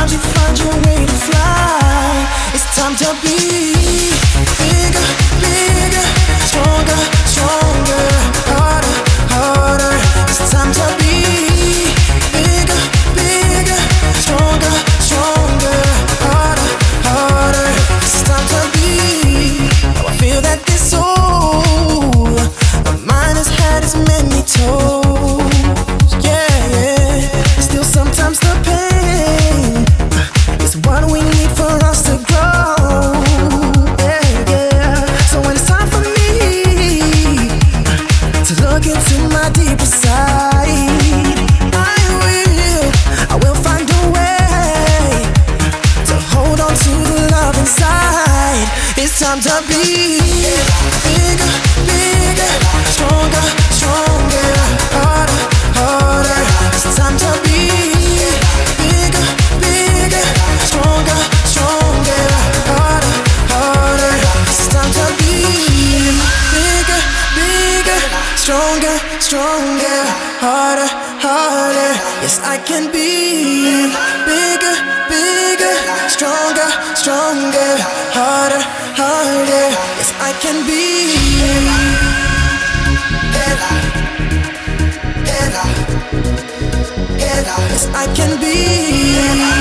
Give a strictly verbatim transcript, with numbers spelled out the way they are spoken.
Sometimes you find your way to fly. It's time to be bigger, bigger, stronger, stronger, harder, harder. It's time to be bigger, bigger, stronger, stronger, harder, harder. It's time to be. Now I feel that this soul of mine has had its many toes. Yeah, yeah. Still sometimes the pain is what we need for us to grow. Yeah, yeah. So when it's time for me to look into my deeper side, I will, I will find a way to hold on to the love inside. It's time to be bigger, bigger, stronger, stronger, harder, harder. It's time to be bigger, bigger, stronger, stronger, harder, harder. It's time to be bigger, bigger, stronger, stronger, harder, harder. Yes, I can be bigger, bigger, stronger, stronger, harder, harder. Yes, I can be. Yes, I can be.